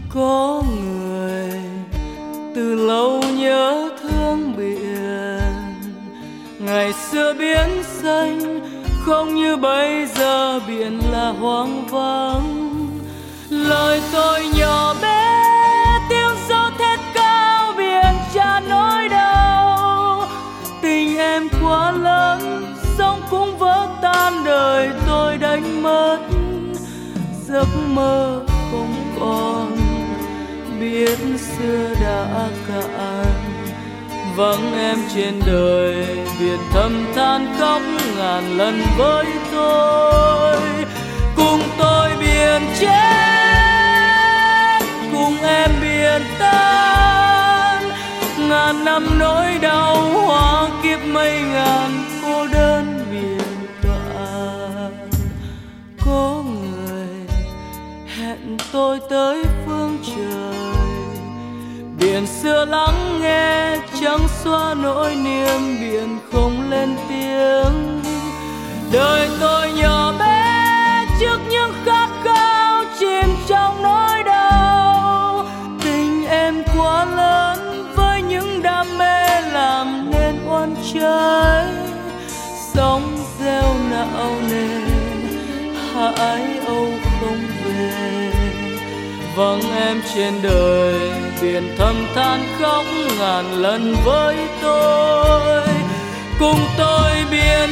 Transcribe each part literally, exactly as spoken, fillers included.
Có người từ lâu nhớ thương biển, ngày xưa biển xanh không như bây giờ biển là hoang vắng. Lời tôi nhỏ bé tiếng gió thét cao biển trả nỗi đau. Tình em quá lớn sóng cũng vỡ tan, đời tôi đánh mất giấc mơ không còn. Biển xưa đã cạn vắng em trên đời, biển thầm than khóc ngàn lần với tôi. Cùng tôi biển chết, cùng em biển tan, ngàn năm nỗi đau hóa kiếp mây ngàn cô đơn biển cạn. Có người hẹn tôi tới phương trời, biển xưa lắng nghe chẳng xóa nỗi niềm, biển không lên tiếng. Đời tôi nhỏ bé trước những khát khao chìm trong nỗi đau. Tình em quá lớn với những đam mê làm nên oan trái. Sóng reo não nề hải âu không về, vắng em trên đời biển thầm than khóc ngàn lần với tôi. Cùng tôi biển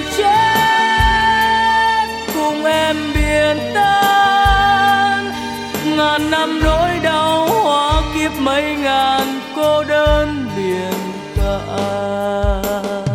chết, cùng em biển tan, ngàn năm nỗi đau hóa kiếp mấy ngàn cô đơn biển cạn.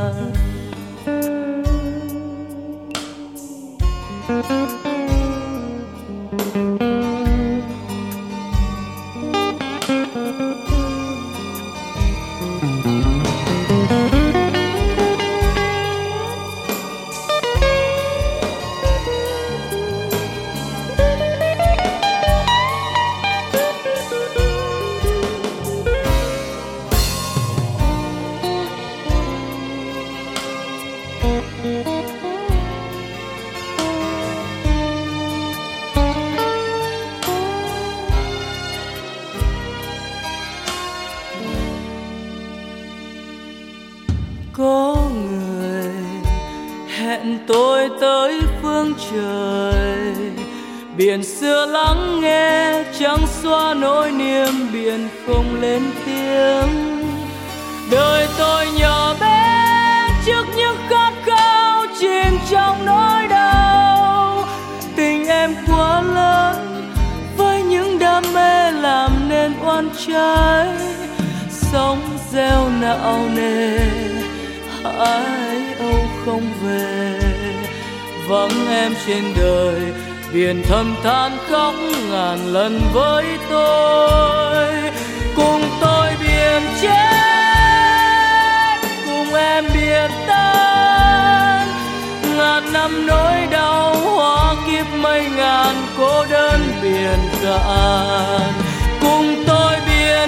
Có người hẹn tôi tới phương trời, biển xưa lắng nghe chẳng xóa nỗi niềm, biển không lên tiếng. Đời tôi nhỏ bé trước những khát khao chìm trong nỗi đau. Tình em quá lớn với những đam mê làm nên oan trái. Sóng reo não nề hải âu không về, vắng em trên đời biển thầm than khóc ngàn lần với tôi. Cùng tôi biển chết, cùng em biển tan, ngàn năm nỗi đau hóa kiếp mây ngàn cô đơn biển cạn. Cùng tôi biển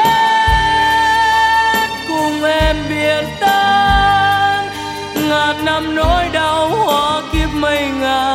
chết, cùng em biển tan, ngàn năm nỗi đau hóa kiếp mây ngàn